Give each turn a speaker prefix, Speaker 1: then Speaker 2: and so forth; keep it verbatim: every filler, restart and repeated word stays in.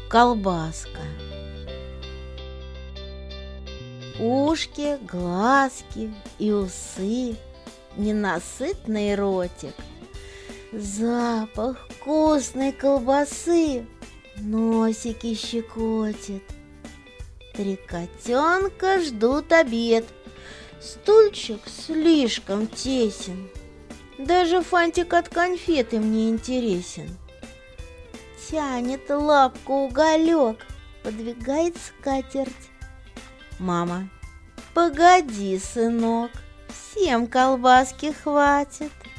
Speaker 1: колбаска. Ушки, глазки и усы, ненасытный ротик. Запах вкусной колбасы носики щекочет. Три котенка ждут обед. Стульчик слишком тесен. Даже фантик от конфеты мне интересен. Тянет лапку уголек, подвигает скатерть. Мама: погоди, сынок, всем колбаски хватит.